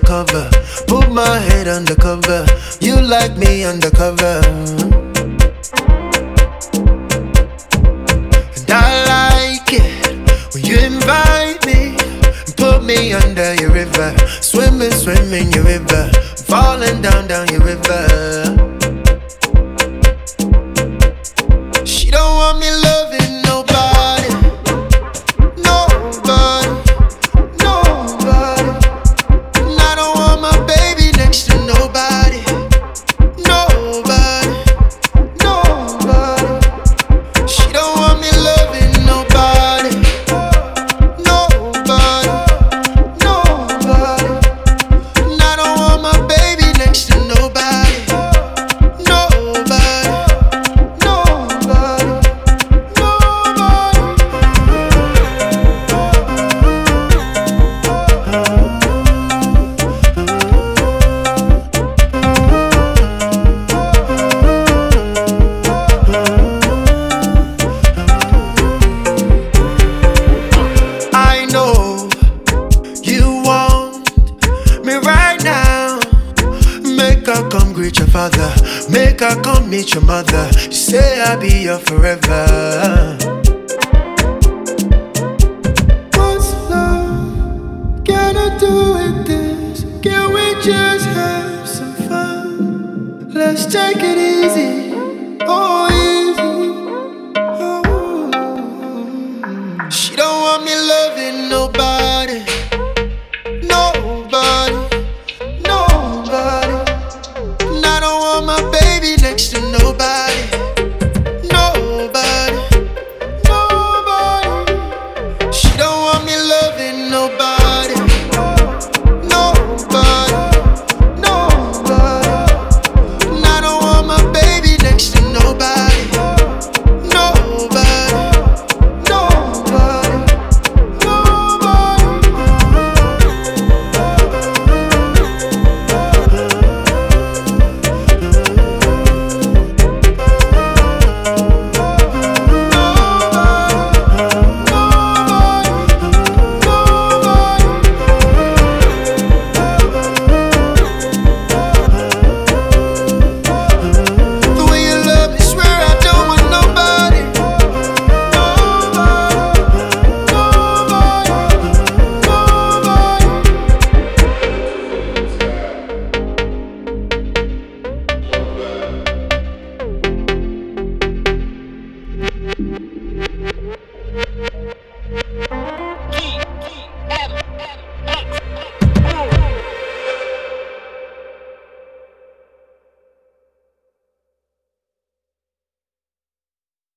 undercover. Put my head undercover. You like me undercover. And I like it when you invite me and put me under your river. Swimming, swimming your river. Falling down, down your river. She don't want me loving nobody. Nobody, nobody. And I don't want my baby next to nobody. Nobody, nobody. She don't want me loving nobody. Nobody, nobody. And I don't want my baby next to nobody. Nobody, nobody, I know you want me right now. Make her come greet your father. Make her come meet your mother. She say I'll be here forever. What's love gonna do with this? Can we just have some fun? Let's take it easy.